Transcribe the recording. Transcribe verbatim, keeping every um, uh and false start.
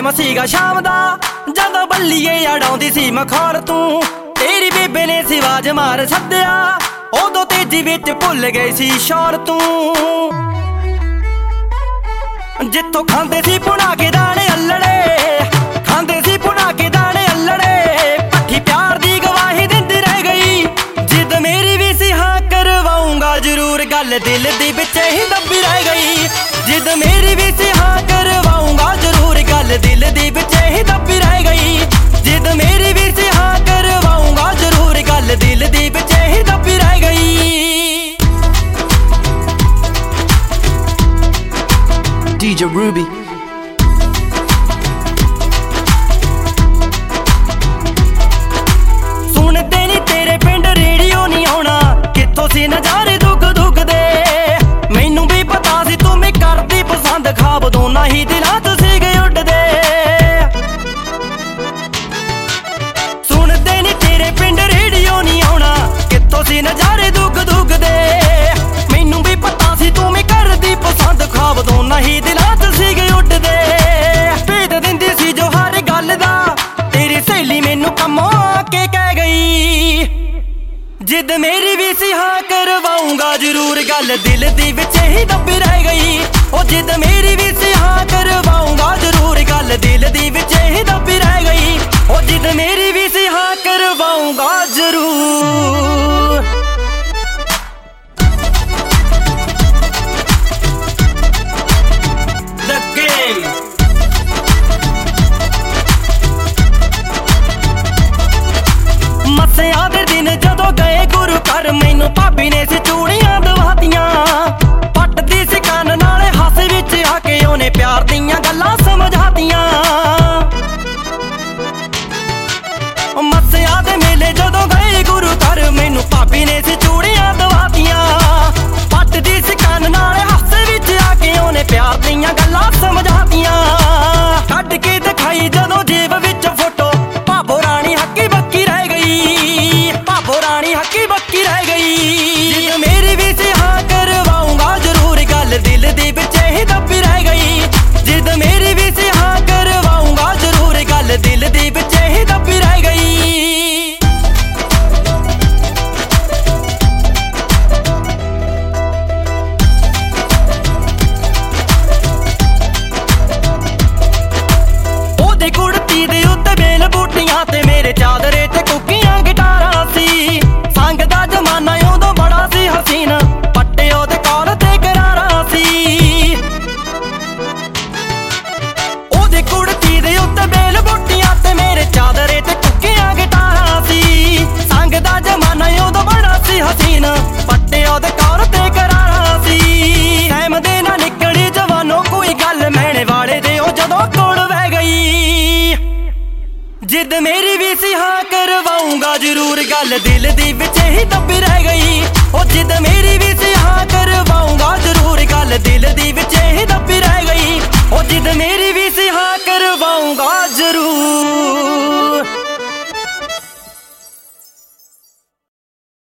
Time ਸੀਗਾ ਸ਼ਾਮ ਦਾ ਜਦੋਂ ਬੱਲੀਏ ਅੜਾਉਂਦੀ ਸੀ ਮਖੌਲ ਤੂੰ। ਤੇਰੀ ਬੇਬੇ ਨੇ ਸਿਵਾਜ ਮਾਰ ਸੱਦਿਆ ਉਦੋਂ ਤੇਜੀ ਵਿੱਚ ਭੁੱਲ ਗਈ ਸੀ ਸ਼ੌਰ ਤੂੰ। ਜਿੱਥੋਂ ਖਾਂਦੇ ਸੀ ਪੁਣਾ ਕੇ ਦਾਣੇ ਅੱਲੜੇ, ਖਾਂਦੇ ਸੀ ਪੁਣਾ ਕੇ ਦਾਣੇ ਅੱਲੜੇ, ਪੱਠੀ ਪਿਆਰ ਦੀ ਗਵਾਹੀ ਦਿੰਦੀ ਰਹਿ ਗਈ। ਜਿੱਦ ਮੇਰੀ ਵੀ ਸੀ ਹਾਂ ਕਰਵਾਉਂਗਾ ਜ਼ਰੂਰ, ਗੱਲ ਦਿਲ ਦੀ ਵਿੱਚ ਹੀ ਦੱਬੀ ਰਹਿ ਗਈ। ਜਿੱਦ ਮੇਰੀ ਵੀ ਸੀ ਹਾਂ ਕਰਵਾਉਂਗਾ ਜ਼ਰੂਰ, ਗੱਲ ਦਿਲ ਦੀ ਵਿੱਚ ਹੀ ਦੱਬੀ ਰਹਿ ਗਈ। ਜਿੱਦ ਮੇਰੀ ਵੀ ਸੀ ਹਾਂ ਕਰਵਾਉਂਗਾ ਜ਼ਰੂਰ, ਗੱਲ ਦਿਲ ਦੀ ਵਿੱਚ ਹੀ ਦੱਬੀ ਰਹਿ ਗਈ। D J Ruby ਸੁਣਦੇ ਨੀ ਤੇਰੇ ਪਿੰਡ ਰੇਡੀਓ ਨਹੀਂ ਆਉਣਾ, ਕਿੱਥੋਂ ਸੀ ਨਜ਼ਾਰੇ ਦੁੱਖ ਦੁੱਖ ਦੇ। ਮੈਨੂੰ ਵੀ ਪਤਾ ਸੀ ਤੂੰ ਮੈਂ ਕਰਦੀ ਪਸੰਦ, ਖਾਬ ਦੋਨਾਂ ਹੀ ਦਿਲਾਂ ਤੋਂ ਸੀਗੇ ਉੱਡਦੇ। ਸੁਣਦੇ ਨੀ ਤੇਰੇ ਪਿੰਡ ਰੇਡੀਓ ਨਹੀਂ ਆਉਣਾ, ਕਿੱਥੋਂ ਸੀ ਨਜ਼ਾਰੇ ਦੁੱਖ ਦੁੱਖ ਦੇ। ਮੈਨੂੰ ਵੀ ਪਤਾ ਸੀ ਤੂੰ ਮੈਂ ਕਰਦੀ ਪਸੰਦ, ਖਾਬ ਦੋਨਾਂ ਹੀ ਦਿਲਾਂ ਤੋਂ ਸੀਗੇ ਉੱਡਦੇ। ਭੇਦ ਦਿੰਦੀ ਸੀ ਜੋ ਹਰ ਗੱਲ ਦਾ, ਤੇਰੀ ਸਹੇਲੀ ਮੈਨੂੰ ਕੰਮੋਂ ਆ ਕੇ ਕਹਿ ਗਈ। ਜਿੱਦ ਮੇਰੀ ਵੀ ਸੀ ਹਾਂ ਕਰਵਾਉਂਗਾ ਜ਼ਰੂਰ, ਗੱਲ ਦਿਲ ਦੀ ਵਿੱਚ ਹੀ ਦੱਬੀ ਰਹਿ ਗਈ। ਉਹ ਜਿੱਦ ਮੇਰੀ ਵੀ ਸੀ ਹਾਂ ਕਰਵਾਉਂਗਾ ਜ਼ਰੂਰ, ਗੱਲ ਦਿਲ ਦੀ ਵਿੱਚ ਹੀ ਦੱਬੀ ਰਹਿ ਗਈ। ਉਹ ਜਿੱਦ ਮੇਰੀ ਵੀ ਸੀ ਹਾਂ ਕਰਵਾਉਂਗਾ ਜ਼ਰੂਰ। The Game ਮੱਸਿਆਂ ਦੇ ਦਿਨ ਜਦੋਂ ਗਏ ਗੁਰੂ ਘਰ, ਮੈਨੂੰ ਭਾਬੀ ਨੇ ਸੀ ਚੂੜੀਆਂ ਦਵਾਤੀਆਂ। ਪੱਟਦੀ ਸੀ ਕੰਨ ਨਾਲੇ ਹਾਸੇ ਵਿੱਚ ਆ ਕੇ ਉਹਨੇ ਪਿਆਰ ਦੀਆਂ ਗੱਲਾਂ ਸਮਝਾਤੀਆਂ। ਮੱਸਿਆਂ ਦੇ ਮੇਲੇ ਜਦੋਂ ਗਏ ਗੁਰੂ ਘਰ, ਮੈਨੂੰ ਭਾਬੀ ਨੇ ਸੀ ਚੂੜੀਆਂ ਦਵਾਤੀਆਂ। ਪੱਟਦੀ ਸੀ ਕੰਨ ਨਾਲੇ ਹਾਸੇ ਵਿੱਚ ਆ ਕੇ ਉਹਨੇ ਪਿਆਰ ਦੀਆਂ ਗੱਲਾਂ ਸਮਝਾਤੀਆਂ। ਕੱਢ ਕੇ ਦਿਖਾਈ ਜਦੋਂ ਜੇਬ ਵਿੱਚ ਫੋਟੋ, ਭਾਬੋ ਰਾਣੀ ਹੱਕੀ ਬੱਕੀ ਰਹਿ ਗਈ। ਭਾਬੋ ਰਾਣੀ ਹੱਕੀ ਬੱਕੀ ਰਹਿ ਗਈ। ਜਿੱਦ ਮੇਰੀ ਵੀ ਸੀ ਹਾਂ ਕਰਵਾਉਂਗਾ ਜ਼ਰੂਰ, ਗੱਲ ਦਿਲ ਦੀ ਵਿੱਚ ਹੀ ਦੱਬੀ ਰਹਿ ਗਈ। ਜਿੱਦ ਮੇਰੀ ਵੀ ਸੀ ਹਾਂ ਕਰਵਾਉਂਗਾ ਜ਼ਰੂਰ, ਗੱਲ ਦਿਲ ਦੀ ਵਿੱਚ ਹੀ ਦੱਬੀ ਰਹਿ ਗਈ। ਉਹਦੀ ਕੁੜਤੀ ਦੇ ਉੱਤੇ ਬੇਲ ਬੂਟੀਆਂ ਤੇ ਮੇਰੇ ਚਾਦਰੇ ਤੇ ਕੁੱਕੀਆਂ ਗਿਟਾਰਾਂ ਸੀ। ਸੰਗ ਦਾ ਜ਼ਮਾਨਾ ਉਦੋਂ ਬੜਾ ਸੀ ਹਸੀਨ, ਪੱਟੇ ਉਹਦੇ ਕਾਲ ਤੇ ਕਰਾਰਾਂ ਸੀ। ਉਹਦੀ ਕੁੜਤੀ ਦੇ ਉੱਤੇ ਬੇਲ ਬੂਟੀਆਂ ਤੇ ਮੇਰੇ ਚਾਦਰੇ ਤੇ ਕੁੱਕੀਆਂ ਗਿਟਾਰਾਂ ਸੀ। ਸੰਗ ਦਾ ਜ਼ਮਾਨਾ ਉਦੋਂ ਬੜਾ ਸੀ ਹਸੀਨ, ਪੱਟੇ ਉਹਦੇ ਕਾਲ ਤੇ ਕਰਾਰਾਂ ਸੀ। ਟਾਈਮ ਦੇ ਨਾਲ ਨਿਕਲੀ ਜਵਾਨੋਂ ਕੋਈ ਗੱਲ, ਮੈਣੇ ਵਾਲੇ ਦੇ ਉਹ ਜਦੋਂ ਕੋਲ ਵਹਿ ਗਈ। ਜਿੱਦ ਮੇਰੀ ਵੀ ਸੀ ਹਾਂ ਕਰਵਾਉਂਗਾ ਜ਼ਰੂਰ, ਗੱਲ ਦਿਲ ਦੀ ਵਿੱਚ ਹੀ ਦੱਬੀ ਰਹਿ ਗਈ। ਉਹ ਜਿੱਦ ਮੇਰੀ ਵੀ ਸੀ ਹਾਂ